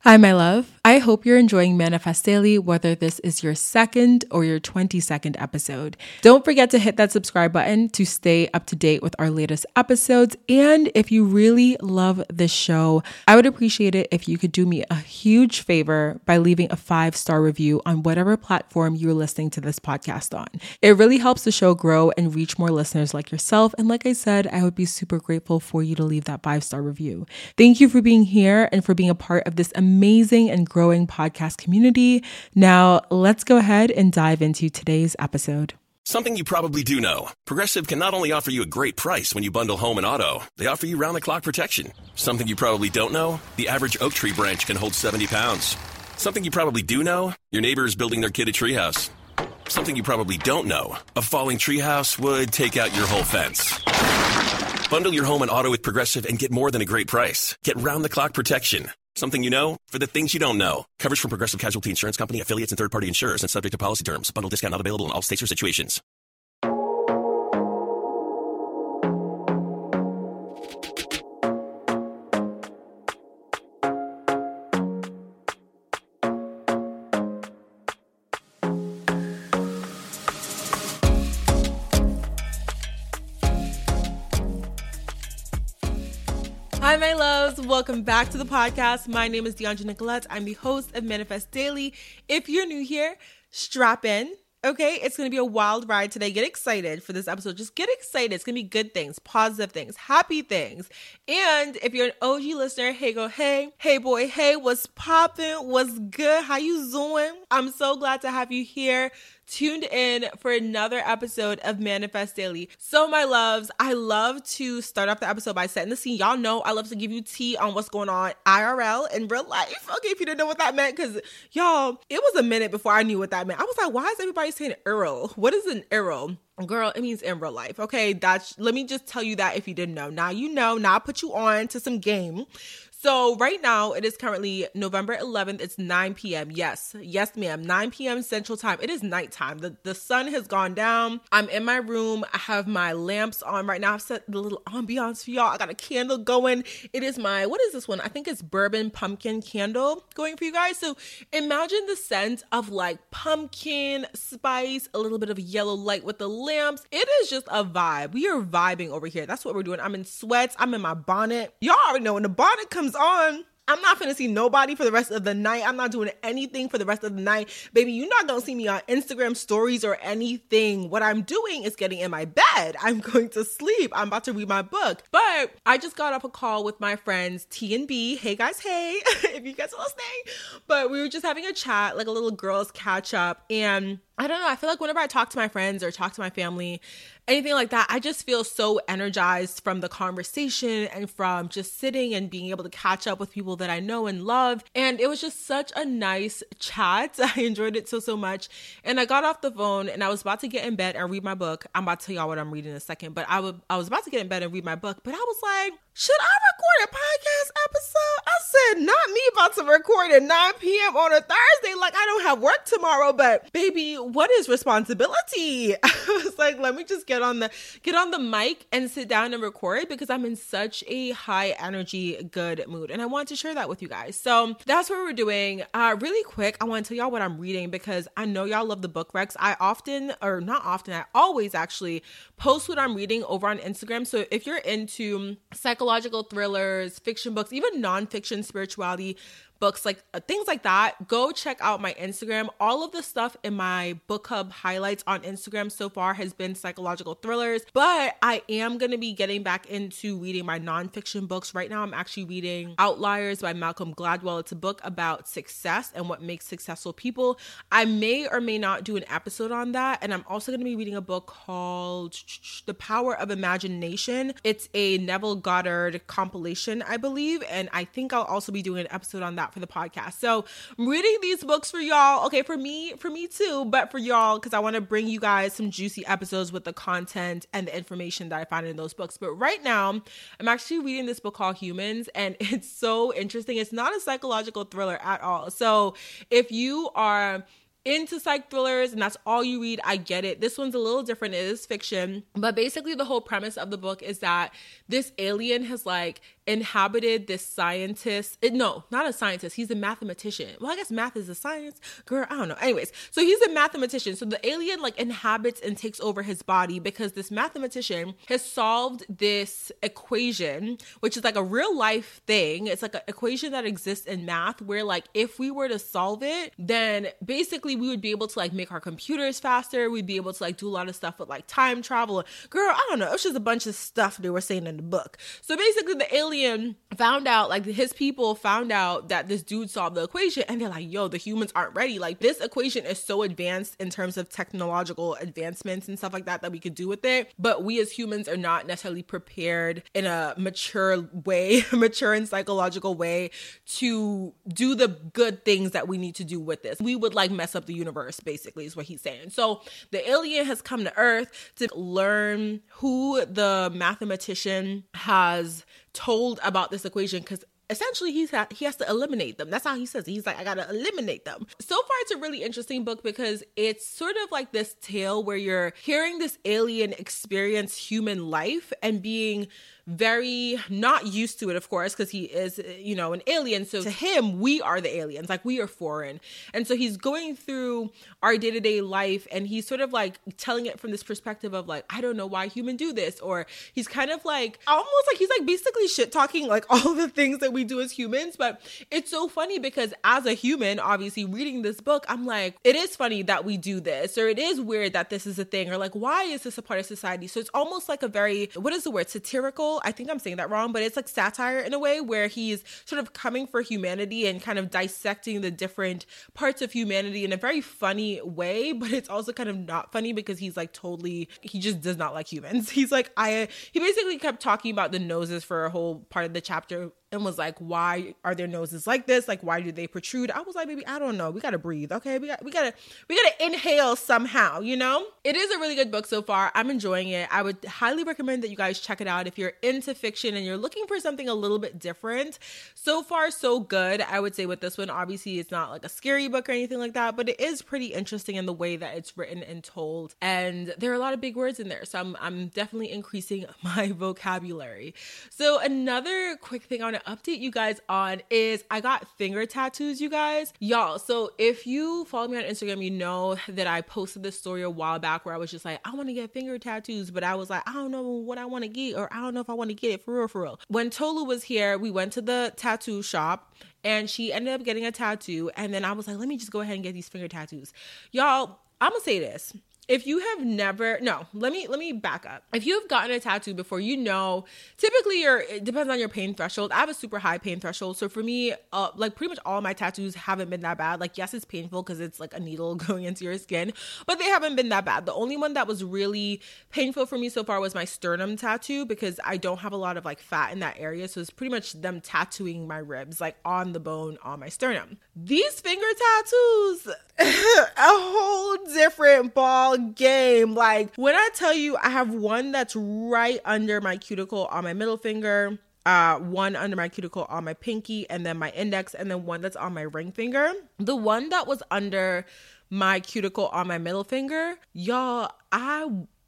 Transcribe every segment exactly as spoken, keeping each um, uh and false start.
Hi, my love. I hope you're enjoying Manifest Daily, whether this is your second or your twenty-second episode. Don't forget to hit that subscribe button to stay up to date with our latest episodes. And if you really love this show, I would appreciate it if you could do me a huge favor by leaving a five-star review on whatever platform you're listening to this podcast on. It really helps the show grow and reach more listeners like yourself. And like I said, I would be super grateful for you to leave that five-star review. Thank you for being here and for being a part of this amazing amazing and growing podcast community. Now, let's go ahead and dive into today's episode. Something you probably do know. Progressive can not only offer you a great price when you bundle home and auto, they offer you round-the-clock protection. Something you probably don't know, the average oak tree branch can hold seventy pounds. Something you probably do know, your neighbor is building their kid a treehouse. Something you probably don't know, a falling treehouse would take out your whole fence. Bundle your home and auto with Progressive and get more than a great price. Get round-the-clock protection. Something you know for the things you don't know. Coverage from Progressive Casualty Insurance Company, affiliates, and third-party insurers and subject to policy terms. Bundle discount not available in all states or situations. Hi, my loves. Welcome back to the podcast. My name is Deandra Nicolette. I'm the host of Manifest Daily. If you're new here, strap in. Okay, it's going to be a wild ride today. Get excited for this episode. Just get excited. It's going to be good things, positive things, happy things. And if you're an O G listener, hey, go, hey, hey, boy, hey, what's popping? What's good? How you doing? I'm so glad to have you here, tuned in for another episode of Manifest Daily. So my loves, I love to start off the episode by setting the scene. Y'all know I love to give you tea on what's going on I R L in real life. Okay, if you didn't know what that meant, because y'all, it was a minute before I knew what that meant. I was like, why is everybody saying Earl? What is an Earl? Girl, it means in real life. Okay, that's, let me just tell you that if you didn't know. Now you know, now I'll put you on to some game. So right now, it is currently November eleventh. It's nine p.m. Yes, yes, ma'am. nine p.m. Central Time. It is nighttime. The, the sun has gone down. I'm in my room. I have my lamps on right now. I've set the little ambiance for y'all. I got a candle going. It is my, what is this one? I think it's bourbon pumpkin candle going for you guys. So imagine the scent of like pumpkin spice, a little bit of yellow light with the lamps. It is just a vibe. We are vibing over here. That's what we're doing. I'm in sweats. I'm in my bonnet. Y'all already know when the bonnet comes on, I'm not finna see nobody for the rest of the night. I'm not doing anything for the rest of the night. Baby, you're not gonna see me on Instagram stories or anything. What I'm doing is getting in my bed. I'm going to sleep. I'm about to read my book. But I just got off a call with my friends T and B. Hey guys, hey, if you guys are listening. But we were just having a chat, like a little girls catch up. And I don't know, I feel like whenever I talk to my friends or talk to my family, anything like that, I just feel so energized from the conversation and from just sitting and being able to catch up with people that I know and love. And it was just such a nice chat. I enjoyed it so, so much. And I got off the phone and I was about to get in bed and read my book. I'm about to tell y'all what I'm reading in a second, but I would, I was about to get in bed and read my book, but I was like, should I record a podcast episode? I said, not me about to record at nine p.m. on a Thursday. Like, I don't have work tomorrow, but baby, what is responsibility? I was like, let me just get on the, get on the mic and sit down and record because I'm in such a high energy, good mood. And I want to share that with you guys. So that's what we're doing. Uh, really quick, I want to tell y'all what I'm reading because I know y'all love the book recs. I often, or not often, I always actually post what I'm reading over on Instagram. So if you're into psychological thrillers, fiction books, even nonfiction spirituality books, like uh, things like that, go check out my Instagram. All of the stuff in my book hub highlights on Instagram so far has been psychological thrillers, but I am going to be getting back into reading my nonfiction books. Right now, I'm actually reading Outliers by Malcolm Gladwell. It's a book about success and what makes successful people. I may or may not do an episode on that. And I'm also going to be reading a book called The Power of Imagination. It's a Neville Goddard compilation, I believe. And I think I'll also be doing an episode on that for the podcast. So I'm reading these books for y'all. Okay, for me, for me too, but for y'all, because I want to bring you guys some juicy episodes with the content and the information that I find in those books. But right now, I'm actually reading this book called Humans, and it's so interesting. It's not a psychological thriller at all. So if you are into psych thrillers and that's all you read, I get it. This one's a little different. It is fiction. But basically the whole premise of the book is that this alien has like inhabited this scientist. It, no, not a scientist. He's a mathematician. Well, I guess math is a science. Girl, I don't know. Anyways, so he's a mathematician. So the alien like inhabits and takes over his body because this mathematician has solved this equation, which is like a real life thing. It's like an equation that exists in math where like if we were to solve it, then basically we would be able to like make our computers faster. We'd be able to like do a lot of stuff with like time travel. Girl, I don't know. It was just a bunch of stuff they were saying in the book. So basically the alien found out, like his people found out that this dude solved the equation and they're like, yo, the humans aren't ready. Like this equation is so advanced in terms of technological advancements and stuff like that that we could do with it. But we as humans are not necessarily prepared in a mature way, mature and psychological way to do the good things that we need to do with this. We would like mess up the universe, basically, is what he's saying. So the alien has come to Earth to learn who the mathematician has told about this equation because essentially he's ha- he has to eliminate them. That's how he says it. He's like, I gotta eliminate them. So far, it's a really interesting book because it's sort of like this tale where you're hearing this alien experience human life and being very not used to it, of course, because he is, you know, an alien. So to him, we are the aliens, like we are foreign. And so he's going through our day-to-day life and he's sort of like telling it from this perspective of like, I don't know why humans do this. Or he's kind of like, almost like he's like basically shit talking like all the things that we do as humans. But it's so funny because as a human, obviously reading this book, I'm like, it is funny that we do this, or it is weird that this is a thing, or like, why is this a part of society? So it's almost like a very, what is the word? Satirical. I think I'm saying that wrong, but it's like satire in a way where he's sort of coming for humanity and kind of dissecting the different parts of humanity in a very funny way, but it's also kind of not funny because he's like totally, he just does not like humans. He's like, I, he basically kept talking about the noses for a whole part of the chapter and was like, why are their noses like this? Like, why do they protrude? I was like, baby, I don't know. We got to breathe. Okay. We got, we got to, we got to inhale somehow, you know? It is a really good book so far. I'm enjoying it. I would highly recommend that you guys check it out if you're into fiction and you're looking for something a little bit different. So far, so good. I would say with this one, obviously it's not like a scary book or anything like that, but it is pretty interesting in the way that it's written and told. And there are a lot of big words in there. So I'm, I'm definitely increasing my vocabulary. So another quick thing I want to update you guys on is I got finger tattoos, you guys. Y'all, so if you follow me on Instagram, you know that I posted this story a while back where I was just like, I want to get finger tattoos, but I was like, I don't know what I want to get, or I don't know if I want to get it for real, for real. When Tolu was here, we went to the tattoo shop and she ended up getting a tattoo. And then I was like, let me just go ahead and get these finger tattoos. Y'all, I'm gonna say this. If you have never, no, let me, let me back up. If you've gotten a tattoo before, you know, typically your, it depends on your pain threshold. I have a super high pain threshold. So for me, uh, like pretty much all my tattoos haven't been that bad. Like, yes, it's painful because it's like a needle going into your skin, but they haven't been that bad. The only one that was really painful for me so far was my sternum tattoo because I don't have a lot of like fat in that area. So it's pretty much them tattooing my ribs, like on the bone on my sternum. These finger tattoos, a whole different ball game. Like when I tell you I have one that's right under my cuticle on my middle finger, uh one under my cuticle on my pinky, and then my index, and then one that's on my ring finger. The one that was under my cuticle on my middle finger, y'all, I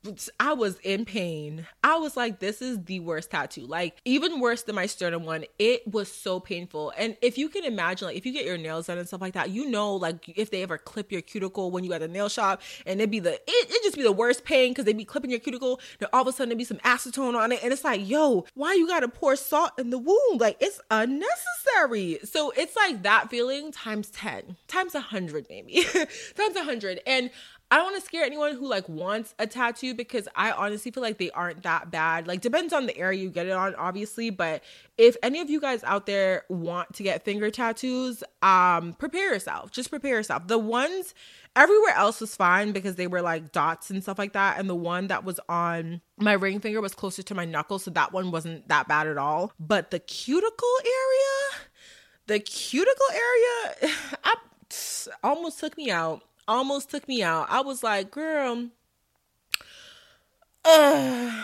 I was in pain. I was like, this is the worst tattoo. Like even worse than my sternum one. It was so painful. And if you can imagine, like if you get your nails done and stuff like that, you know, like if they ever clip your cuticle when you at the nail shop, and it'd be the, it it just be the worst pain because they'd be clipping your cuticle. Then all of a sudden there'd be some acetone on it. And it's like, yo, why you gotta pour salt in the wound? Like it's unnecessary. So it's like that feeling times ten, times a hundred maybe, times a hundred. And I don't want to scare anyone who like wants a tattoo because I honestly feel like they aren't that bad. Like depends on the area you get it on, obviously. But if any of you guys out there want to get finger tattoos, um, prepare yourself. Just prepare yourself. The ones everywhere else was fine because they were like dots and stuff like that. And the one that was on my ring finger was closer to my knuckle. So that one wasn't that bad at all. But the cuticle area, the cuticle area, I, almost took me out. Almost took me out. I was like, girl, Uh,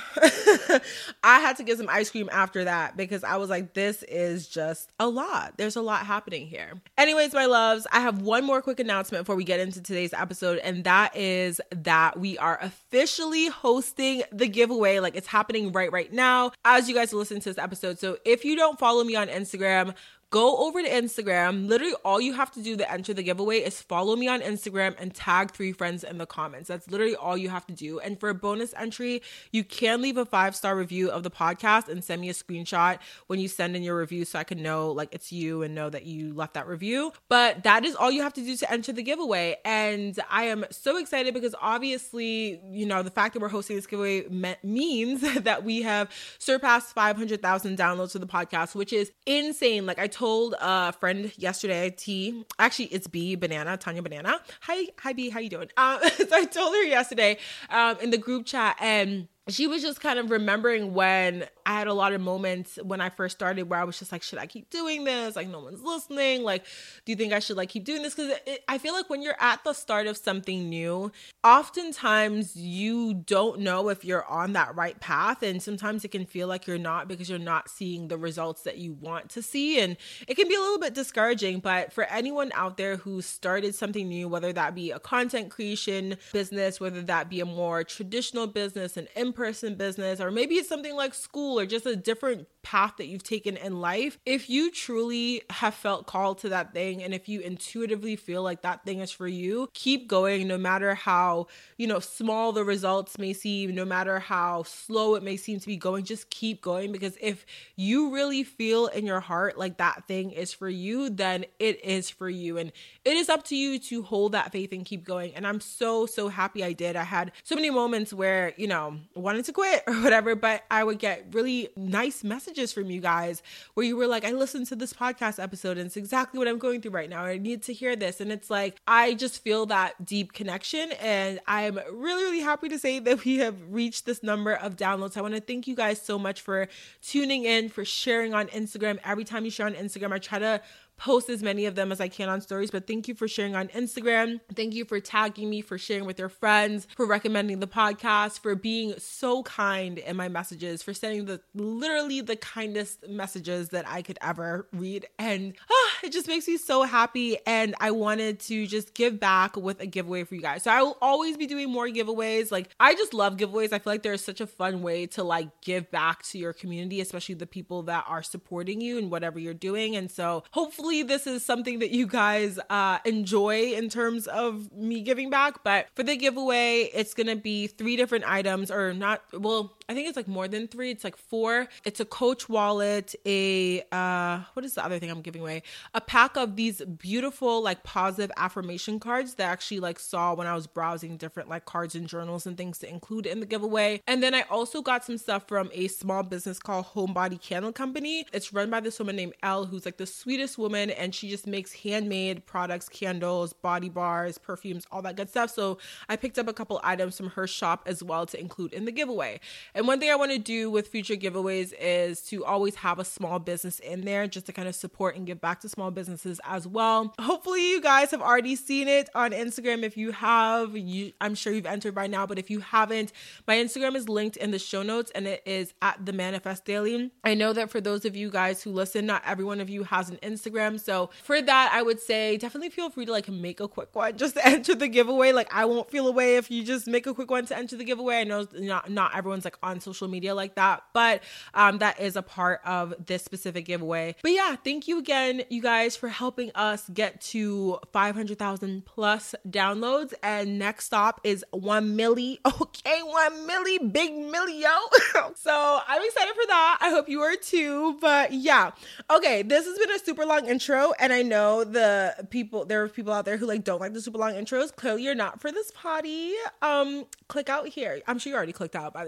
I had to get some ice cream after that because I was like, this is just a lot. There's a lot happening here. Anyways, my loves, I have one more quick announcement before we get into today's episode, and that is that we are officially hosting the giveaway. Like, it's happening right, right now as you guys listen to this episode. So if you don't follow me on Instagram, go over to Instagram. Literally all you have to do to enter the giveaway is follow me on Instagram and tag three friends in the comments. That's literally all you have to do. And for a bonus entry, you can leave a five-star review of the podcast and send me a screenshot when you send in your review so I can know like it's you and know that you left that review. But that is all you have to do to enter the giveaway. And I am so excited because obviously, you know, the fact that we're hosting this giveaway me- means that we have surpassed five hundred thousand downloads to the podcast, which is insane. Like I told told a friend yesterday, T, actually it's B, Banana, Tanya Banana. Hi, hi B, how you doing? Um, so I told her yesterday um, in the group chat, and she was just kind of remembering when I had a lot of moments when I first started where I was just like, should I keep doing this? Like, no one's listening. Like, do you think I should like keep doing this? Because I feel like when you're at the start of something new, oftentimes you don't know if you're on that right path. And sometimes it can feel like you're not because you're not seeing the results that you want to see. And it can be a little bit discouraging. But for anyone out there who started something new, whether that be a content creation business, whether that be a more traditional business, an in-person business, or maybe it's something like school or just a different path that you've taken in life, if you truly have felt called to that thing and if you intuitively feel like that thing is for you, keep going no matter how, you know, small the results may seem, no matter how slow it may seem to be going, just keep going, because if you really feel in your heart like that thing is for you, then it is for you, and it is up to you to hold that faith and keep going. And I'm so, so happy I did. I had so many moments where, you know, wanted to quit or whatever, but I would get really nice messages from you guys where you were like, I listened to this podcast episode and it's exactly what I'm going through right now. I need to hear this. And it's like, I just feel that deep connection. And I'm really, really happy to say that we have reached this number of downloads. I want to thank you guys so much for tuning in, for sharing on Instagram. Every time you share on Instagram, I try to post as many of them as I can on stories, but thank you for sharing on Instagram. Thank you for tagging me, for sharing with your friends, for recommending the podcast, for being so kind in my messages, for sending the literally the kindest messages that I could ever read. And ah, it just makes me so happy. And I wanted to just give back with a giveaway for you guys. So I will always be doing more giveaways. Like, I just love giveaways. I feel like they're such a fun way to like give back to your community, especially the people that are supporting you in whatever you're doing. And so hopefully this is something that you guys uh, enjoy in terms of me giving back. But for the giveaway, it's going to be three different items, or not, well, I think it's like more than three. It's like four. It's a Coach wallet, a, uh, what is the other thing I'm giving away? A pack of these beautiful, like positive affirmation cards that I actually like saw when I was browsing different like cards and journals and things to include in the giveaway. And then I also got some stuff from a small business called Homebody Candle Company. It's run by this woman named Elle, who's like the sweetest woman, and she just makes handmade products, candles, body bars, perfumes, all that good stuff. So I picked up a couple items from her shop as well to include in the giveaway. And one thing I want to do with future giveaways is to always have a small business in there just to kind of support and give back to small businesses as well. Hopefully you guys have already seen it on Instagram. If you have, you, I'm sure you've entered by now, but if you haven't, my Instagram is linked in the show notes and it is at The Manifest Daily. I know that for those of you guys who listen, not every one of you has an Instagram. So for that, I would say definitely feel free to like make a quick one just to enter the giveaway. Like, I won't feel away if you just make a quick one to enter the giveaway. I know not, not everyone's like on social media like that, but um, that is a part of this specific giveaway. But yeah, thank you again, you guys, for helping us get to five hundred thousand plus downloads. And next stop is one milli. Okay, one milli, big milli, yo. So I'm excited for that. I hope you are too. But yeah, okay, this has been a super long intro, and I know the people, there are people out there who like don't like the super long intros. Clearly you're not for this potty. Um, click out here. I'm sure you already clicked out by this time if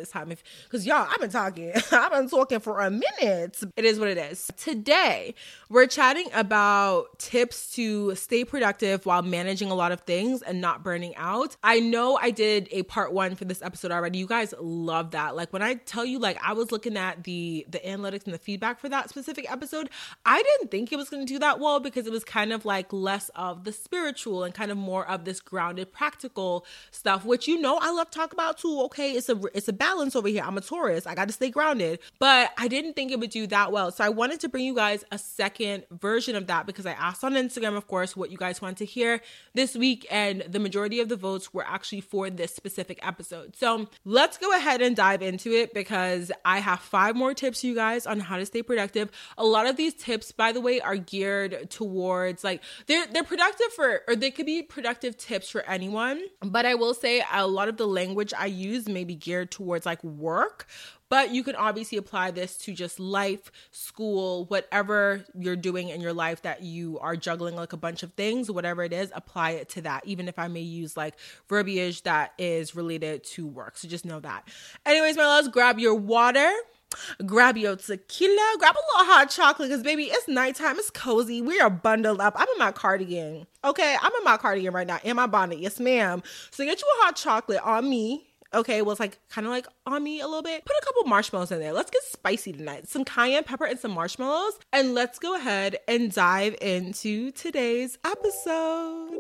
life. Because y'all, I've been talking. I've been talking for a minute. It is what it is. Today, we're chatting about tips to stay productive while managing a lot of things and not burning out. I know I did a part one for this episode already. You guys love that. Like when I tell you, like I was looking at the, the analytics and the feedback for that specific episode, I didn't think it was going to do that well because it was kind of like less of the spiritual and kind of more of this grounded, practical stuff, which you know I love to talk about too. Okay, it's a it's a balance over here. I'm a Taurus. I got to stay grounded. But I didn't think it would do that well. So I wanted to bring you guys a second version of that because I asked on Instagram, of course, what you guys want to hear this week. And the majority of the votes were actually for this specific episode. So let's go ahead and dive into it because I have five more tips for you guys on how to stay productive. A lot of these tips, by the way, are geared towards like they're they're productive for, or they could be productive tips for anyone. But I will say a lot of the language I use may be geared towards like work. But you can obviously apply this to just life, school, whatever you're doing in your life that you are juggling like a bunch of things, whatever it is, apply it to that, even if I may use like verbiage that is related to work. So just know that. Anyways, my loves, grab your water. Grab your tequila, grab a little hot chocolate because baby, it's nighttime, it's cozy, we are bundled up. I'm in my cardigan. Okay, I'm in my cardigan right now, in my bonnet. Yes, ma'am. So get you a hot chocolate on me. Okay, well, it's like kind of like on me a little bit. Put a couple marshmallows in there. Let's get spicy tonight. Some cayenne pepper and some marshmallows. And let's go ahead and dive into today's episode.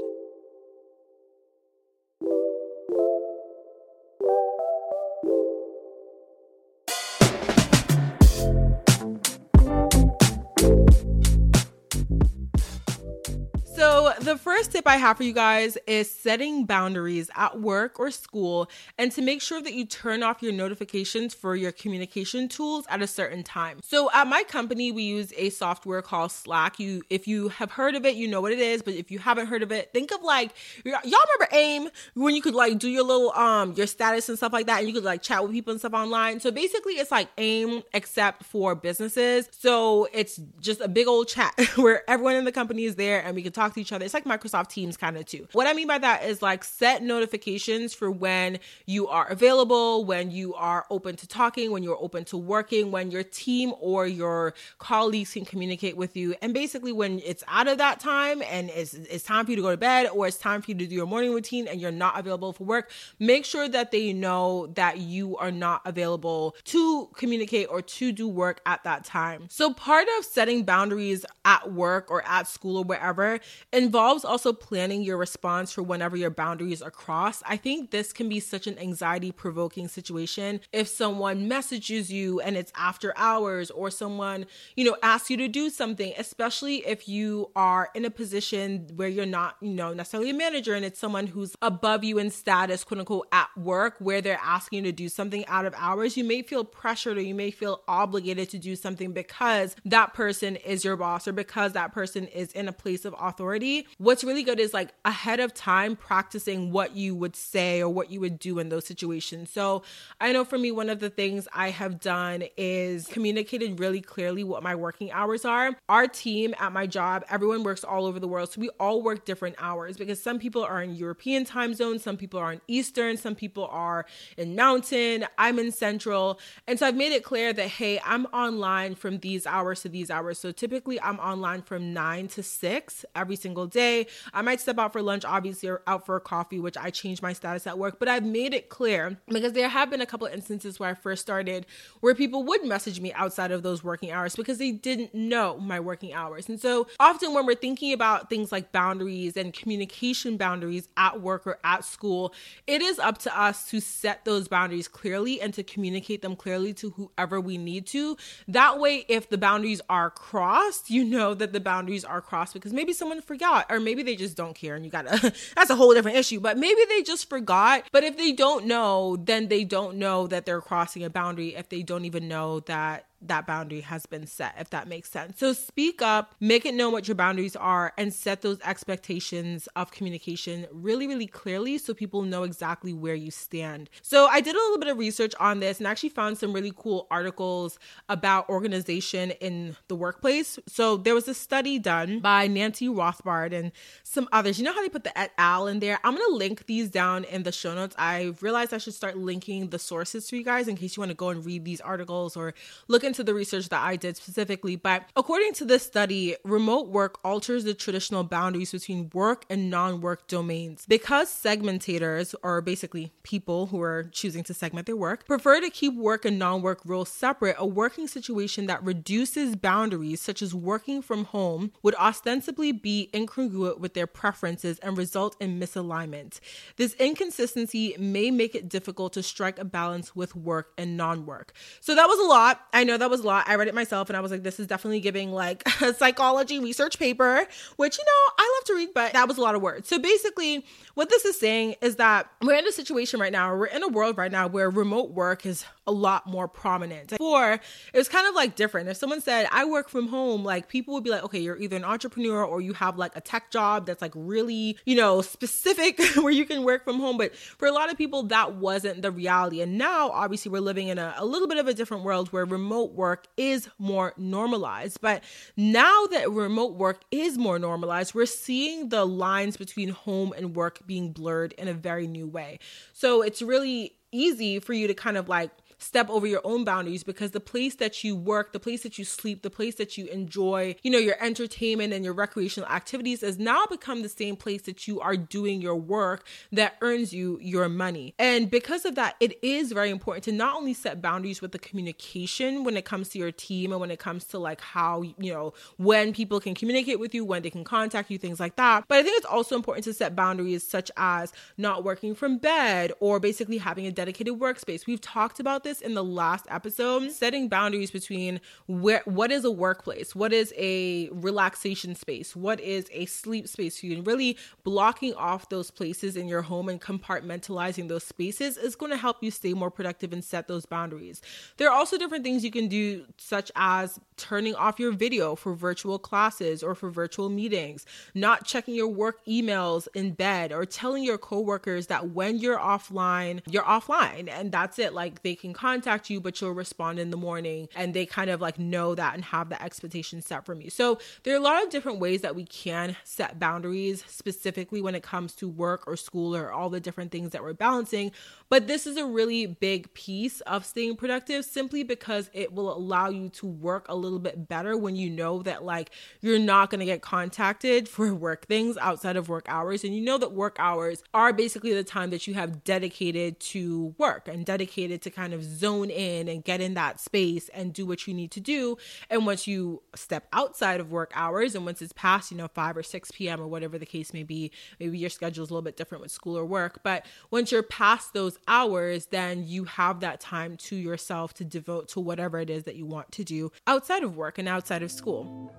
So the first tip I have for you guys is setting boundaries at work or school and to make sure that you turn off your notifications for your communication tools at a certain time. So at my company, we use a software called Slack. You, if you have heard of it, you know what it is. But if you haven't heard of it, think of like, y'all remember AIM when you could like do your little, um, your status and stuff like that. And you could like chat with people and stuff online. So basically it's like AIM except for businesses. So it's just a big old chat where everyone in the company is there and we can talk to each other. It's like Microsoft Teams kind of too. What I mean by that is like set notifications for when you are available, when you are open to talking, when you're open to working, when your team or your colleagues can communicate with you. And basically when it's out of that time and it's, it's time for you to go to bed or it's time for you to do your morning routine and you're not available for work, make sure that they know that you are not available to communicate or to do work at that time. So part of setting boundaries at work or at school or wherever involves also planning your response for whenever your boundaries are crossed. I think this can be such an anxiety-provoking situation if someone messages you and it's after hours or someone, you know, asks you to do something, especially if you are in a position where you're not, you know, necessarily a manager and it's someone who's above you in status, quote unquote, at work where they're asking you to do something out of hours. You may feel pressured or you may feel obligated to do something because that person is your boss or because that person is in a place of authority. What's really good is like ahead of time practicing what you would say or what you would do in those situations. So I know for me, one of the things I have done is communicated really clearly what my working hours are. Our team at my job, everyone works all over the world. So we all work different hours because some people are in European time zones, some people are in Eastern, some people are in Mountain, I'm in Central. And so I've made it clear that, hey, I'm online from these hours to these hours. So typically I'm online from nine to six every single day. I might step out for lunch, obviously, or out for a coffee, which I change my status at work, but I've made it clear because there have been a couple of instances where I first started where people would message me outside of those working hours because they didn't know my working hours. And so often when we're thinking about things like boundaries and communication boundaries at work or at school, it is up to us to set those boundaries clearly and to communicate them clearly to whoever we need to. That way, if the boundaries are crossed, you know that the boundaries are crossed because maybe someone forgot, or maybe they just don't care and you gotta, that's a whole different issue, but maybe they just forgot. But if they don't know, then they don't know that they're crossing a boundary if they don't even know that that boundary has been set, if that makes sense. So speak up, make it known what your boundaries are, and set those expectations of communication really, really clearly so people know exactly where you stand. So I did a little bit of research on this and actually found some really cool articles about organization in the workplace. So there was a study done by Nancy Rothbard and some others. You know how they put the et al in there? I'm going to link these down in the show notes. I realized I should start linking the sources for you guys in case you want to go and read these articles or look into the research that I did specifically. But according to this study, remote work alters the traditional boundaries between work and non-work domains. Because segmentators, or basically people who are choosing to segment their work, prefer to keep work and non-work roles separate, a working situation that reduces boundaries, such as working from home, would ostensibly be incongruent with their preferences and result in misalignment. This inconsistency may make it difficult to strike a balance with work and non-work. So that was a lot. I know that was a lot. I read it myself and I was like, this is definitely giving like a psychology research paper, which, you know, I love to read, but that was a lot of words. So basically what this is saying is that we're in a situation right now, we're in a world right now where remote work is a lot more prominent. Before, it was kind of like different. If someone said, I work from home, like people would be like, okay, you're either an entrepreneur or you have like a tech job that's like really, you know, specific where you can work from home. But for a lot of people, that wasn't the reality. And now, obviously, we're living in a, a little bit of a different world where remote work is more normalized. But now that remote work is more normalized, we're seeing the lines between home and work being blurred in a very new way. So it's really easy for you to kind of like step over your own boundaries because the place that you work, the place that you sleep, the place that you enjoy, you know, your entertainment and your recreational activities has now become the same place that you are doing your work that earns you your money. And because of that, it is very important to not only set boundaries with the communication when it comes to your team and when it comes to like how, you know, when people can communicate with you, when they can contact you, things like that. But I think it's also important to set boundaries such as not working from bed or basically having a dedicated workspace. We've talked about this in the last episode, setting boundaries between where, what is a workplace, what is a relaxation space, what is a sleep space for you, and really blocking off those places in your home and compartmentalizing those spaces is going to help you stay more productive and set those boundaries. There are also different things you can do, such as turning off your video for virtual classes or for virtual meetings, not checking your work emails in bed, or telling your coworkers that when you're offline, you're offline and that's it. Like they can contact you, but you'll respond in the morning, and they kind of like know that and have the expectation set from you. So there are a lot of different ways that we can set boundaries, specifically when it comes to work or school or all the different things that we're balancing. But this is a really big piece of staying productive, simply because it will allow you to work a little bit better when you know that like you're not going to get contacted for work things outside of work hours. And you know that work hours are basically the time that you have dedicated to work and dedicated to kind of zone in and get in that space and do what you need to do. And once you step outside of work hours, and once it's past, you know, five or six p.m. or whatever the case may be, maybe your schedule is a little bit different with school or work, but once you're past those hours, then you have that time to yourself to devote to whatever it is that you want to do outside of work and outside of school.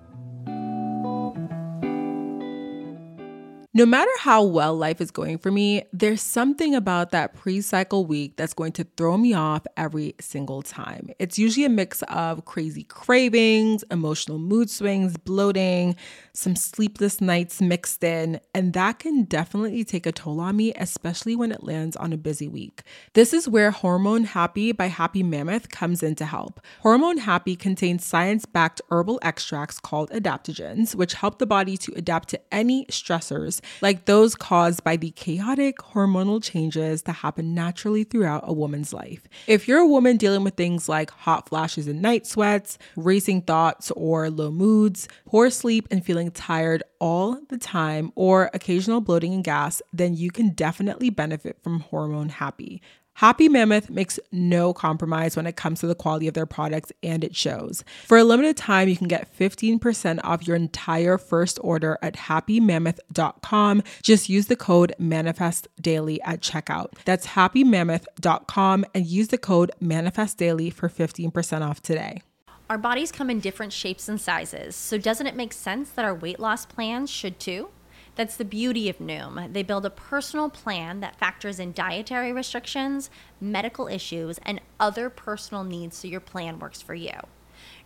No matter how well life is going for me, there's something about that pre-cycle week that's going to throw me off every single time. It's usually a mix of crazy cravings, emotional mood swings, bloating, some sleepless nights mixed in, and that can definitely take a toll on me, especially when it lands on a busy week. This is where Hormone Happy by Happy Mammoth comes in to help. Hormone Happy contains science-backed herbal extracts called adaptogens, which help the body to adapt to any stressors, like those caused by the chaotic hormonal changes that happen naturally throughout a woman's life. If you're a woman dealing with things like hot flashes and night sweats, racing thoughts or low moods, poor sleep and feeling tired all the time, or occasional bloating and gas, then you can definitely benefit from Hormone Happy. Happy Mammoth makes no compromise when it comes to the quality of their products, and it shows. For a limited time, you can get fifteen percent off your entire first order at happy mammoth dot com. Just use the code MANIFESTDAILY at checkout. That's happy mammoth dot com and use the code MANIFESTDAILY for fifteen percent off today. Our bodies come in different shapes and sizes, so doesn't it make sense that our weight loss plans should too? That's the beauty of Noom. They build a personal plan that factors in dietary restrictions, medical issues, and other personal needs so your plan works for you.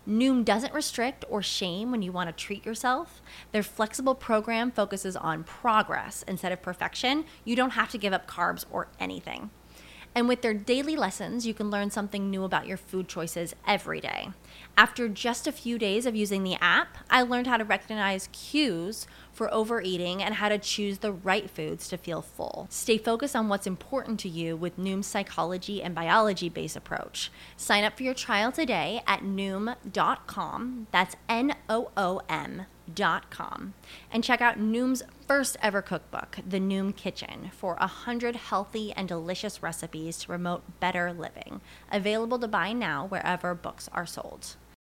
Noom doesn't restrict or shame when you want to treat yourself. Their flexible program focuses on progress instead of perfection. You don't have to give up carbs or anything. And with their daily lessons, you can learn something new about your food choices every day. After just a few days of using the app, I learned how to recognize cues for overeating and how to choose the right foods to feel full. Stay focused on what's important to you with Noom's psychology and biology-based approach. Sign up for your trial today at noom dot com. That's N O O M dot com. And check out Noom's first ever cookbook, The Noom Kitchen, for one hundred healthy and delicious recipes to promote better living. Available to buy now wherever books are sold.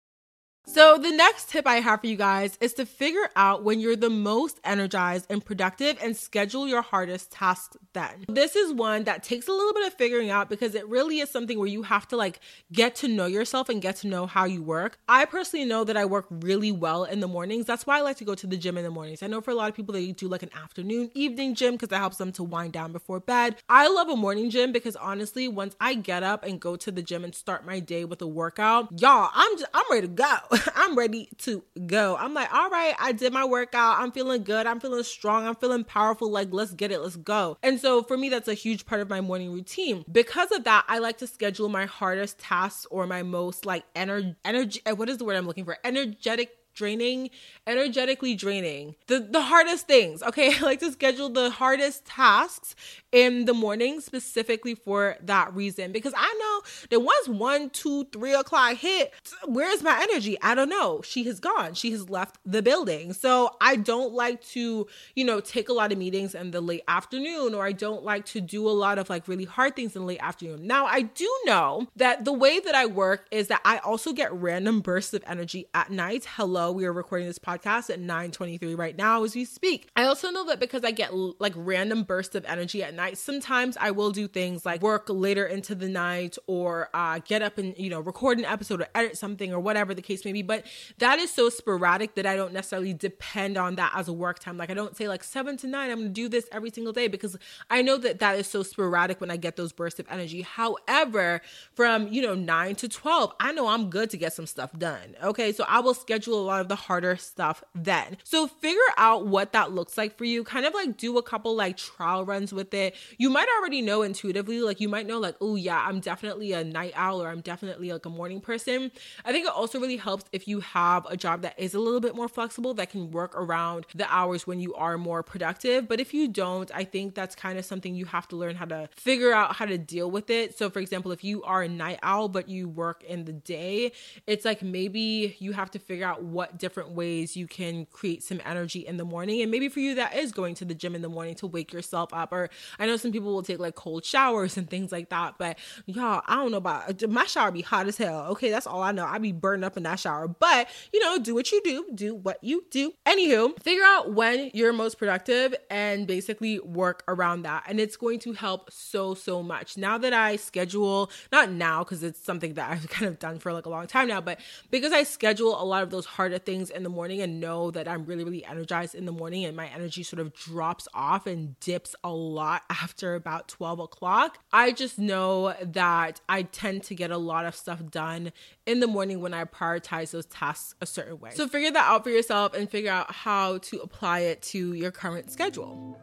So the next tip I have for you guys is to figure out when you're the most energized and productive and schedule your hardest tasks then. This is one that takes a little bit of figuring out because it really is something where you have to like get to know yourself and get to know how you work. I personally know that I work really well in the mornings. That's why I like to go to the gym in the mornings. I know for a lot of people they do like an afternoon, evening gym because that helps them to wind down before bed. I love a morning gym because honestly, once I get up and go to the gym and start my day with a workout, y'all, I'm just, I'm ready to go. I'm ready to go. I'm like, all right, I did my workout. I'm feeling good. I'm feeling strong. I'm feeling powerful. Like, let's get it. Let's go. And so for me, that's a huge part of my morning routine. Because of that, I like to schedule my hardest tasks or my most like energy, energy, what is the word I'm looking for? Energetic draining, energetically draining, the, the hardest things. Okay. I like to schedule the hardest tasks in the morning specifically for that reason, because I know that once one, two, three o'clock hit, where's my energy? I don't know. She has gone. She has left the building. So I don't like to, you know, take a lot of meetings in the late afternoon, or I don't like to do a lot of like really hard things in the late afternoon. Now, I do know that the way that I work is that I also get random bursts of energy at night. Hello. We are recording this podcast at nine twenty-three right now as we speak. I also know that because I get like random bursts of energy at night, sometimes I will do things like work later into the night or uh, get up and, you know, record an episode or edit something or whatever the case may be. But that is so sporadic that I don't necessarily depend on that as a work time. Like I don't say like seven to nine, I'm going to do this every single day, because I know that that is so sporadic when I get those bursts of energy. However, from, you know, nine to twelve, I know I'm good to get some stuff done. Okay. So I will schedule a lot of the harder stuff then. So figure out what that looks like for you. Kind of like do a couple like trial runs with it. You might already know intuitively, like you might know like, oh yeah, I'm definitely a night owl, or I'm definitely like a morning person. I think it also really helps if you have a job that is a little bit more flexible, that can work around the hours when you are more productive. But if you don't, I think that's kind of something you have to learn how to figure out how to deal with it. So for example, if you are a night owl, but you work in the day, it's like maybe you have to figure out what different ways you can create some energy in the morning. And maybe for you, that is going to the gym in the morning to wake yourself up. Or I know some people will take like cold showers and things like that, but y'all, I don't know about, my shower be hot as hell. Okay. That's all I know. I be burned up in that shower, but you know, do what you do, do what you do. Anywho, figure out when you're most productive and basically work around that. And it's going to help so, so much. Now that I schedule, not now, because it's something that I've kind of done for like a long time now, but because I schedule a lot of those harder things in the morning and know that I'm really, really energized in the morning, and my energy sort of drops off and dips a lot after about twelve o'clock, I just know that I tend to get a lot of stuff done in the morning when I prioritize those tasks a certain way. So figure that out for yourself and figure out how to apply it to your current schedule.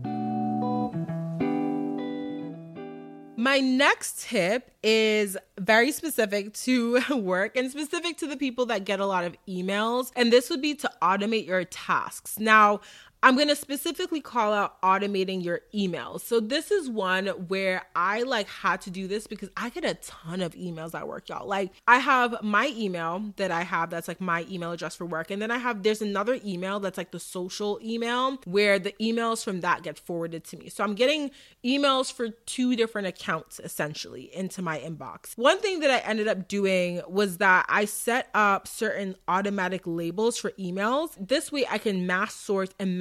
My next tip is very specific to work and specific to the people that get a lot of emails. And this would be to automate your tasks. Now, I'm going to specifically call out automating your emails. So this is one where I like had to do this because I get a ton of emails at work, y'all. Like I have my email that I have that's like my email address for work. And then I have, there's another email that's like the social email where the emails from that get forwarded to me. So I'm getting emails for two different accounts essentially into my inbox. One thing that I ended up doing was that I set up certain automatic labels for emails. This way I can mass sort and mass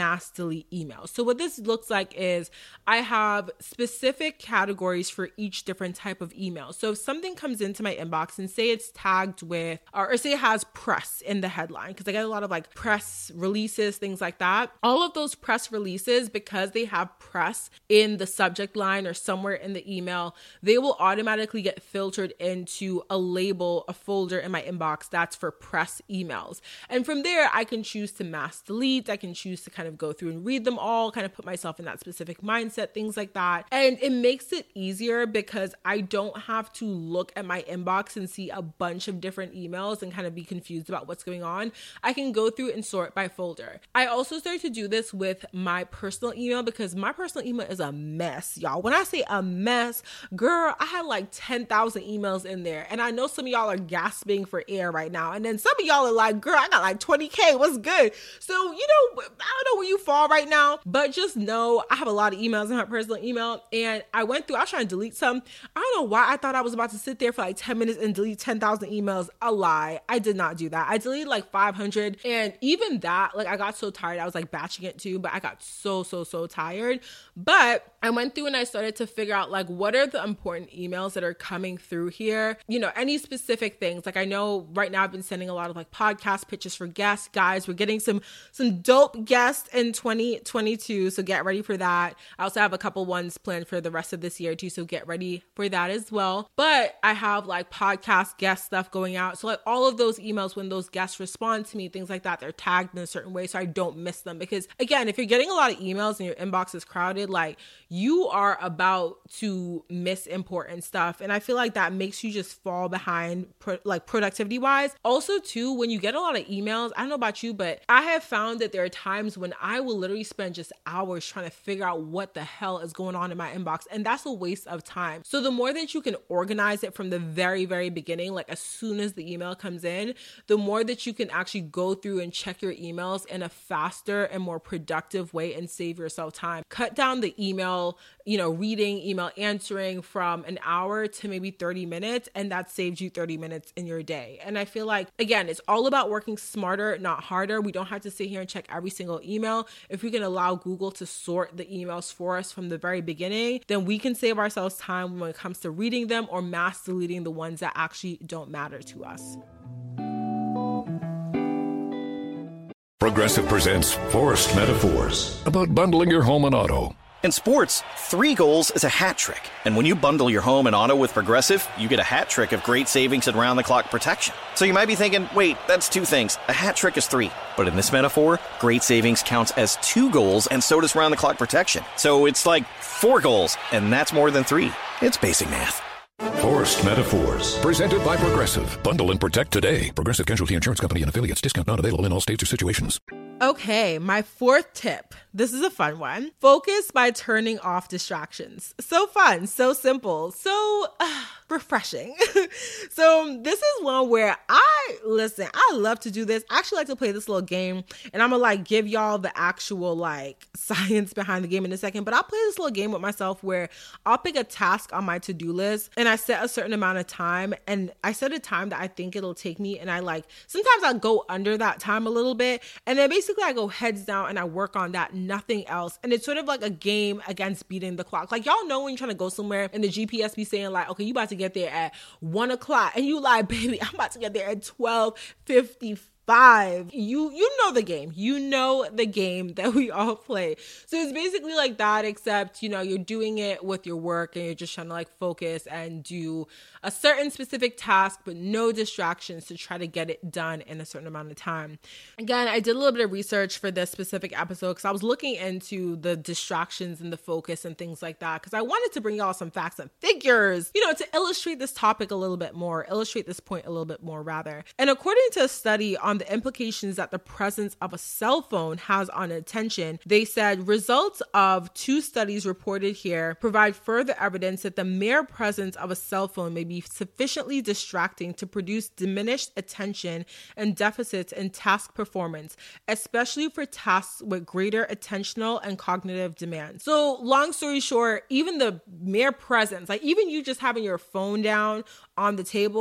mass delete emails. So what this looks like is I have specific categories for each different type of email. So if something comes into my inbox and say it's tagged with, or, or say it has press in the headline, because I get a lot of like press releases, things like that. All of those press releases, because they have press in the subject line or somewhere in the email, they will automatically get filtered into a label, a folder in my inbox that's for press emails. And from there, I can choose to mass delete. I can choose to kind of go through and read them all, kind of put myself in that specific mindset, things like that. And it makes it easier because I don't have to look at my inbox and see a bunch of different emails and kind of be confused about what's going on. I can go through and sort by folder. I also started to do this with my personal email because my personal email is a mess, y'all. When I say a mess, girl, I had like ten thousand emails in there. And I know some of y'all are gasping for air right now. And then some of y'all are like, girl, I got like twenty K. What's good? So, you know, I don't know where you fall right now, but just know I have a lot of emails in my personal email. And I went through, I was trying to delete some. I don't know why I thought I was about to sit there for like ten minutes and delete ten thousand emails. A lie. I did not do that. I deleted like five hundred. And even that, like I got so tired. I was like batching it too, but I got so, so, so tired. But I went through and I started to figure out like, what are the important emails that are coming through here? You know, any specific things. Like I know right now I've been sending a lot of like podcast pitches for guests. Guys, we're getting some, some dope guests in twenty twenty-two. So get ready for that. I also have a couple ones planned for the rest of this year too. So get ready for that as well. But I have like podcast guest stuff going out. So like all of those emails, when those guests respond to me, things like that, they're tagged in a certain way so I don't miss them. Because again, if you're getting a lot of emails and your inbox is crowded, like you are about to miss important stuff. And I feel like that makes you just fall behind pro- like productivity wise. Also too, when you get a lot of emails, I don't know about you, but I have found that there are times when I will literally spend just hours trying to figure out what the hell is going on in my inbox. And that's a waste of time. So the more that you can organize it from the very, very beginning, like as soon as the email comes in, the more that you can actually go through and check your emails in a faster and more productive way and save yourself time. Cut down the email, you know, reading, email answering from an hour to maybe thirty minutes. And that saves you thirty minutes in your day. And I feel like, again, it's all about working smarter, not harder. We don't have to sit here and check every single email. If we can allow Google to sort the emails for us from the very beginning, then we can save ourselves time when it comes to reading them or mass deleting the ones that actually don't matter to us. Progressive presents Forced Metaphors about bundling your home and auto. In sports, three goals is a hat trick. And when you bundle your home and auto with Progressive, you get a hat trick of great savings and round-the-clock protection. So you might be thinking, wait, that's two things. A hat trick is three. But in this metaphor, great savings counts as two goals, and so does round-the-clock protection. So it's like four goals, and that's more than three. It's basic math. Forced Metaphors, presented by Progressive. Bundle and protect today. Progressive Casualty Insurance Company and Affiliates. Discount not available in all states or situations. Okay, my fourth tip. This is a fun one. Focus by turning off distractions. So fun, so simple, so uh, refreshing. So this is one where I, listen, I love to do this. I actually like to play this little game, and I'm gonna like give y'all the actual like science behind the game in a second, but I'll play this little game with myself where I'll pick a task on my to-do list and I set a certain amount of time, and I set a time that I think it'll take me, and I like, sometimes I'll go under that time a little bit, and then basically I go heads down and I work on that, nothing else. And it's sort of like a game against beating the clock. Like y'all know when you're trying to go somewhere and the G P S be saying like, okay, you about to get there at one o'clock, and you like, baby, I'm about to get there at twelve fifty-five. Five. You you know the game. You know the game that we all play. So it's basically like that, except, you know, you're doing it with your work and you're just trying to like focus and do a certain specific task, but no distractions to try to get it done in a certain amount of time. Again, I did a little bit of research for this specific episode because I was looking into the distractions and the focus and things like that because I wanted to bring y'all some facts and figures, you know, to illustrate this topic a little bit more, illustrate this point a little bit more rather. And according to a study on the implications that the presence of a cell phone has on attention, they said results of two studies reported here provide further evidence that the mere presence of a cell phone may be sufficiently distracting to produce diminished attention and deficits in task performance, especially for tasks with greater attentional and cognitive demand. So long story short, even the mere presence, like even you just having your phone down on the table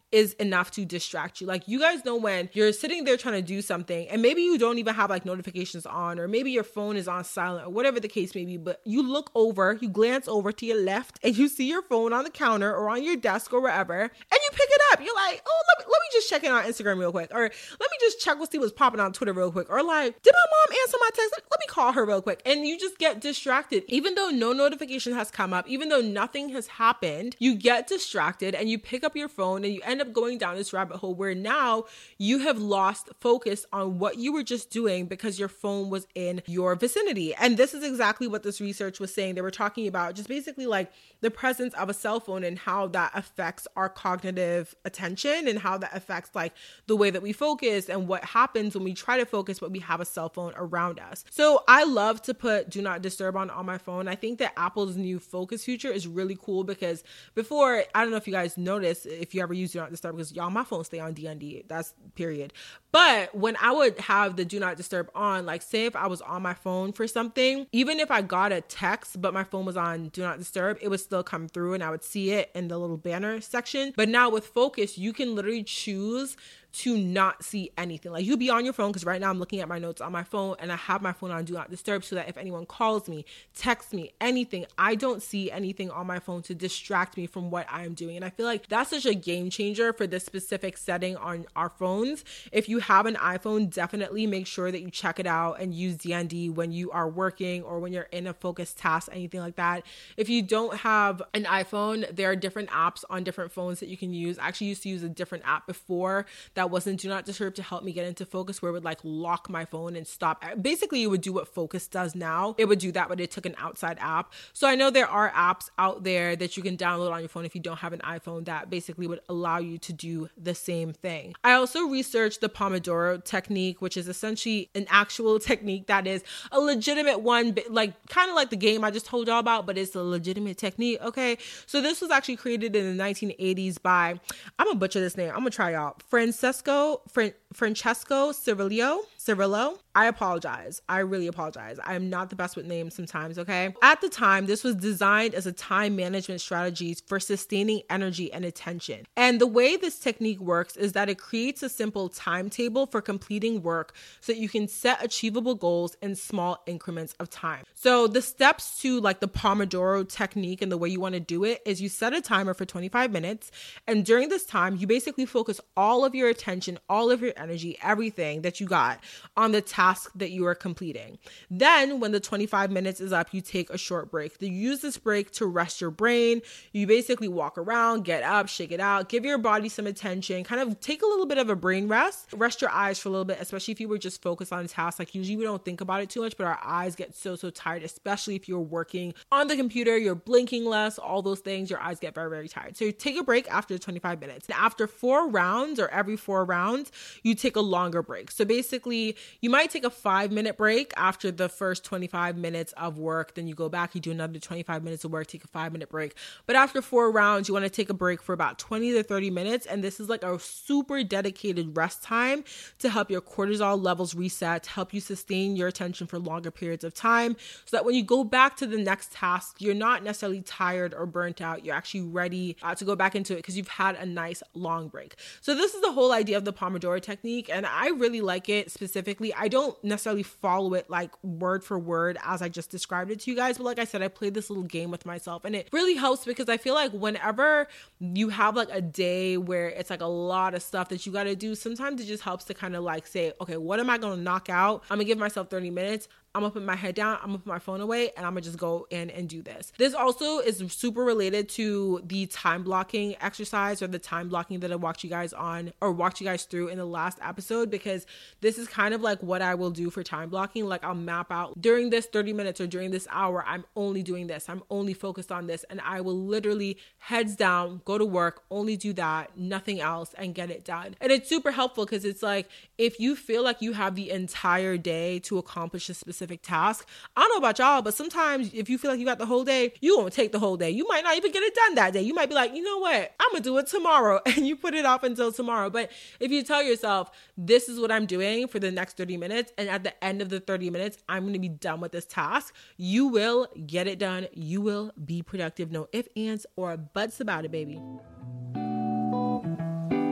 is enough to distract you. Like, you guys know when you're sitting there trying to do something and maybe you don't even have like notifications on, or maybe your phone is on silent or whatever the case may be, but you look over, you glance over to your left and you see your phone on the counter or on your desk or wherever, and you pick it up. You're like, oh, let me, let me just check in on Instagram real quick, or let me just check what see what's popping on Twitter real quick, or like, did my mom answer my text? Let me call her real quick. And you just get distracted. Even though no notification has come up, even though nothing has happened, you get distracted and you pick up your phone and you end up going down this rabbit hole where now you have lost focus on what you were just doing because your phone was in your vicinity. And this is exactly what this research was saying. They were talking about just basically like the presence of a cell phone and how that affects our cognitive attention and how that affects like the way that we focus and what happens when we try to focus but we have a cell phone around us. So I love to put do not disturb on on my phone. I think that Apple's new focus feature is really cool because before, I don't know if you guys notice if you ever use do not disturb, because y'all, my phone stay on D N D. That's period. But when I would have the do not disturb on, like say if I was on my phone for something, even if I got a text but my phone was on do not disturb, it would still come through and I would see it in the little banner section. But now with focus, you can literally choose to not see anything. Like, you'll be on your phone, because right now I'm looking at my notes on my phone and I have my phone on do not disturb so that if anyone calls me, texts me, anything, I don't see anything on my phone to distract me from what I'm doing. And I feel like that's such a game changer for this specific setting on our phones. If you have an iPhone, definitely make sure that you check it out and use D N D when you are working or when you're in a focused task, anything like that. If you don't have an iPhone, there are different apps on different phones that you can use. I actually used to use a different app before that wasn't do not disturb to help me get into focus, where it would like lock my phone and stop. Basically, it would do what Focus does now. It would do that, but it took an outside app. So I know there are apps out there that you can download on your phone if you don't have an iPhone that basically would allow you to do the same thing. I also researched the Pomodoro technique, which is essentially an actual technique that is a legitimate one, like kind of like the game I just told y'all about, but it's a legitimate technique. Okay. So this was actually created in the nineteen eighties by, I'm gonna butcher this name. I'm gonna try y'all. Francesco, Fran- Francesco Cirillo. Cirillo. I apologize. I really apologize. I am not the best with names sometimes, okay? At the time, this was designed as a time management strategy for sustaining energy and attention. And the way this technique works is that it creates a simple timetable for completing work so that you can set achievable goals in small increments of time. So the steps to like the Pomodoro technique and the way you want to do it is you set a timer for twenty-five minutes. And during this time, you basically focus all of your attention, all of your energy, everything that you got on the task that you are completing. Then when the twenty-five minutes is up, you take a short break. You use this break to rest your brain. You basically walk around, get up, shake it out, give your body some attention, kind of take a little bit of a brain rest, rest your eyes for a little bit, especially if you were just focused on a task. Like usually we don't think about it too much, but our eyes get so, so tired, especially if you're working on the computer, you're blinking less, all those things, your eyes get very, very tired. So you take a break after twenty-five minutes. And after four rounds or every four rounds, you take a longer break. So basically you might take a five minute break after the first twenty-five minutes of work. Then you go back, you do another twenty-five minutes of work, take a five minute break. But after four rounds, you want to take a break for about twenty to thirty minutes. And this is like a super dedicated rest time to help your cortisol levels reset, to help you sustain your attention for longer periods of time, so that when you go back to the next task, you're not necessarily tired or burnt out. You're actually ready uh, to go back into it because you've had a nice long break. So this is the whole idea of the Pomodoro technique. And I really like it specifically. I don't necessarily follow it like word for word as I just described it to you guys. But like I said, I played this little game with myself and it really helps because I feel like whenever you have like a day where it's like a lot of stuff that you got to do, sometimes it just helps to kind of like say, okay, what am I going to knock out? I'm gonna give myself thirty minutes. I'm gonna put my head down, I'm gonna put my phone away, and I'm gonna just go in and do this. This also is super related to the time blocking exercise or the time blocking that I walked you guys on or walked you guys through in the last episode, because this is kind of like what I will do for time blocking. Like I'll map out during this thirty minutes or during this hour, I'm only doing this, I'm only focused on this, and I will literally heads down, go to work, only do that, nothing else, and get it done. And it's super helpful because it's like, if you feel like you have the entire day to accomplish a specific task, I don't know about y'all, but sometimes if you feel like you got the whole day, you won't take the whole day. You might not even get it done that day. You might be like, you know what, I'm gonna do it tomorrow, and you put it off until tomorrow. But if you tell yourself, this is what I'm doing for the next thirty minutes, and at the end of the thirty minutes, I'm gonna be done with this task, you will get it done. You will be productive. No ifs, ands, or buts about it, baby.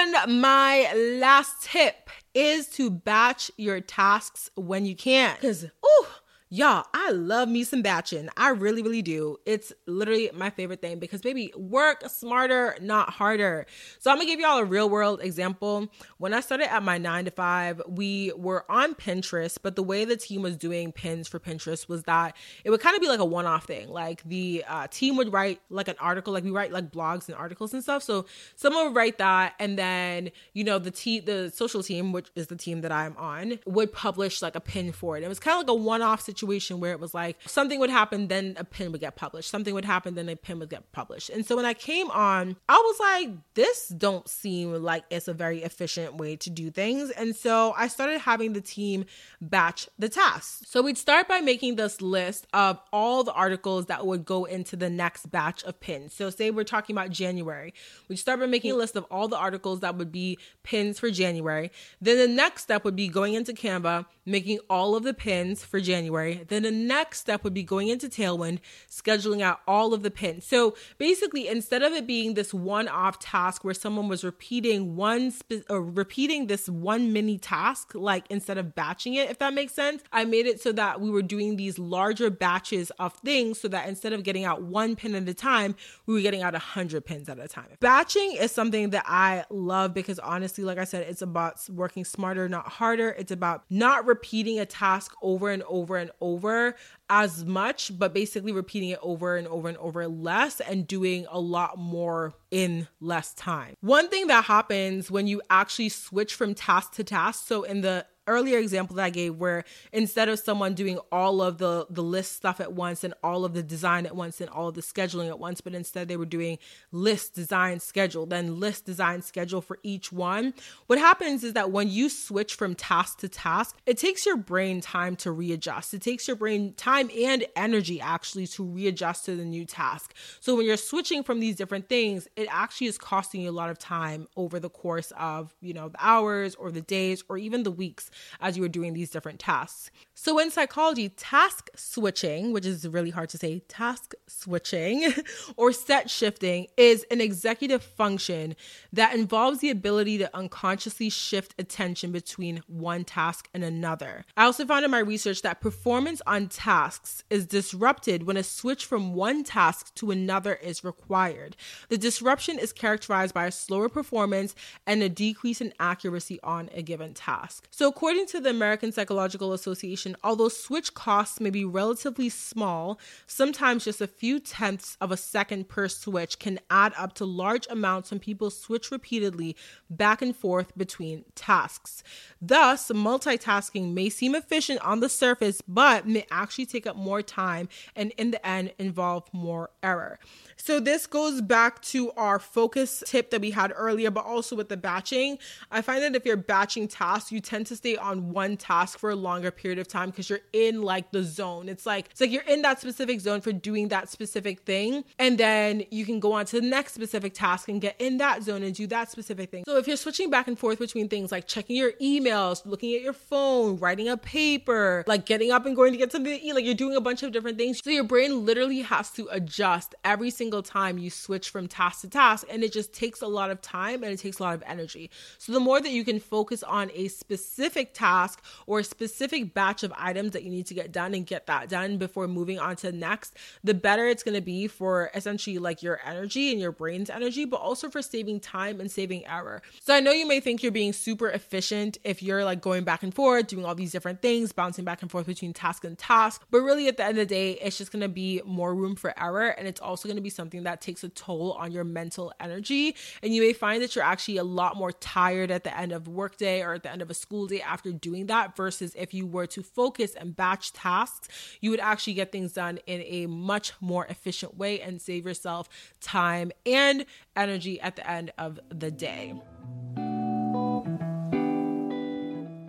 And my last tip is to batch your tasks when you can. Because, ooh, y'all, I love me some batching. I really, really do. It's literally my favorite thing because, baby, work smarter, not harder. So I'm gonna give y'all a real world example. When I started at my nine to five, we were on Pinterest, but the way the team was doing pins for Pinterest was that it would kind of be like a one-off thing. Like the uh, team would write like an article, like we write like blogs and articles and stuff. So someone would write that, and then, you know, the te- the social team, which is the team that I'm on, would publish like a pin for it. It was kind of like a one-off situation where it was like something would happen, then a pin would get published. Something would happen, then a pin would get published. And so when I came on, I was like, this don't seem like it's a very efficient way to do things. And so I started having the team batch the tasks. So we'd start by making this list of all the articles that would go into the next batch of pins. So say we're talking about January. We'd start by making a list of all the articles that would be pins for January. Then the next step would be going into Canva, making all of the pins for January. Then the next step would be going into Tailwind, scheduling out all of the pins. So basically, instead of it being this one-off task where someone was repeating one spe- or repeating this one mini task, like instead of batching it, if that makes sense, I made it so that we were doing these larger batches of things so that instead of getting out one pin at a time, we were getting out a hundred pins at a time. Batching is something that I love because honestly, like I said, it's about working smarter, not harder. It's about not repeating a task over and over and over as much, but basically repeating it over and over and over less and doing a lot more in less time. One thing that happens when you actually switch from task to task, so in the earlier example that I gave where instead of someone doing all of the, the list stuff at once and all of the design at once and all of the scheduling at once, but instead they were doing list, design, schedule, then list, design, schedule for each one. What happens is that when you switch from task to task, it takes your brain time to readjust. It takes your brain time and energy actually to readjust to the new task. So when you're switching from these different things, it actually is costing you a lot of time over the course of, you know, the hours or the days or even the weeks as you were doing these different tasks. So in psychology, task switching, which is really hard to say, task switching or set shifting is an executive function that involves the ability to unconsciously shift attention between one task and another. I also found in my research that performance on tasks is disrupted when a switch from one task to another is required. The disruption is characterized by a slower performance and a decrease in accuracy on a given task. So according to the American Psychological Association, although switch costs may be relatively small, sometimes just a few tenths of a second per switch can add up to large amounts when people switch repeatedly back and forth between tasks. Thus, multitasking may seem efficient on the surface, but may actually take up more time and in the end involve more error. So this goes back to our focus tip that we had earlier, but also with the batching. I find that if you're batching tasks, you tend to stay on one task for a longer period of time because you're in like the zone. It's like, it's like you're in that specific zone for doing that specific thing. And then you can go on to the next specific task and get in that zone and do that specific thing. So if you're switching back and forth between things like checking your emails, looking at your phone, writing a paper, like getting up and going to get something to eat, like you're doing a bunch of different things. So your brain literally has to adjust every single time you switch from task to task. And it just takes a lot of time and it takes a lot of energy. So the more that you can focus on a specific task or a specific batch of items that you need to get done and get that done before moving on to the next, the better it's going to be for essentially like your energy and your brain's energy, but also for saving time and saving error. So I know you may think you're being super efficient if you're like going back and forth, doing all these different things, bouncing back and forth between task and task, but really at the end of the day, it's just going to be more room for error. And it's also going to be something that takes a toll on your mental energy. And you may find that you're actually a lot more tired at the end of workday or at the end of a school day after doing that versus if you were to focus and batch tasks, you would actually get things done in a much more efficient way and save yourself time and energy at the end of the day. So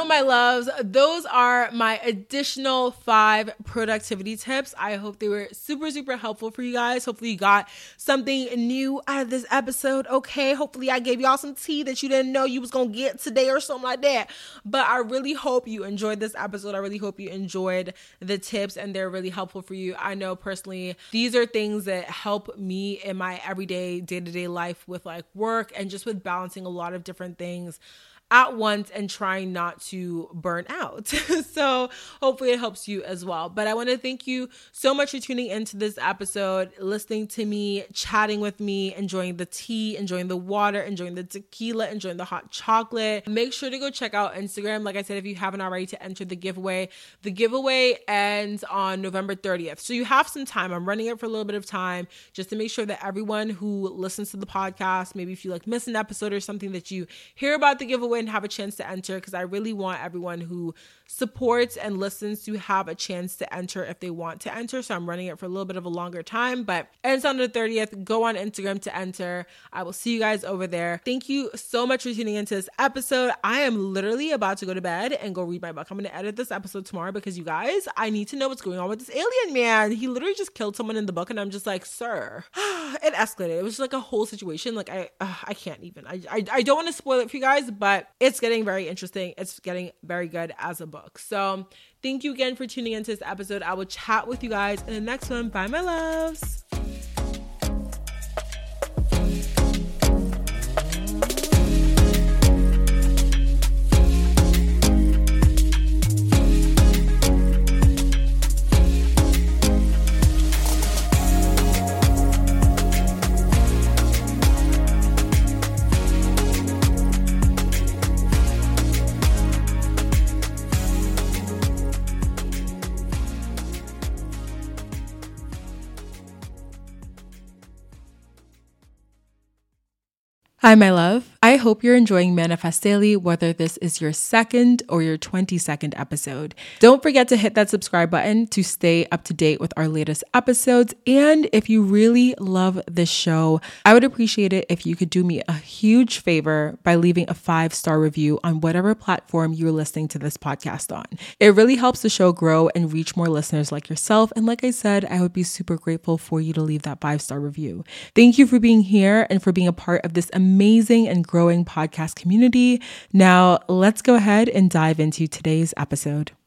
So my loves, those are my additional five productivity tips. I hope they were super, super helpful for you guys. Hopefully you got something new out of this episode. Okay. Hopefully I gave y'all some tea that you didn't know you was going to get today or something like that. But I really hope you enjoyed this episode. I really hope you enjoyed the tips and they're really helpful for you. I know personally, these are things that help me in my everyday day-to-day life with like work and just with balancing a lot of different things at once and trying not to burn out. So hopefully it helps you as well. But I want to thank you so much for tuning into this episode, listening to me, chatting with me, enjoying the tea, enjoying the water, enjoying the tequila, enjoying the hot chocolate. Make sure to go check out Instagram. Like I said, if you haven't already, to enter the giveaway. The giveaway ends on November thirtieth. So you have some time. I'm running it for a little bit of time just to make sure that everyone who listens to the podcast, maybe if you like miss an episode or something, that you hear about the giveaway and have a chance to enter, because I really want everyone who supports and listens to have a chance to enter if they want to enter. So I'm running it for a little bit of a longer time, but ends on the thirtieth. Go on Instagram to enter. I will see you guys over there. Thank you so much for tuning into this episode. I am literally about to go to bed and go read my book. I'm going to edit this episode tomorrow because you guys, I need to know what's going on with this alien man. He literally just killed someone in the book and I'm just like, sir, it escalated. It was just like a whole situation. Like I, uh, I can't even, I, I, I don't want to spoil it for you guys, but it's getting very interesting. It's getting very good as a book. So thank you again for tuning into this episode. I will chat with you guys in the next one. Bye, my loves. Hi, my love. I hope you're enjoying Manifest Daily, whether this is your second or your twenty-second episode. Don't forget to hit that subscribe button to stay up to date with our latest episodes. And if you really love this show, I would appreciate it if you could do me a huge favor by leaving a five-star review on whatever platform you're listening to this podcast on. It really helps the show grow and reach more listeners like yourself. And like I said, I would be super grateful for you to leave that five-star review. Thank you for being here and for being a part of this amazing and growing podcast community. Now, let's go ahead and dive into today's episode.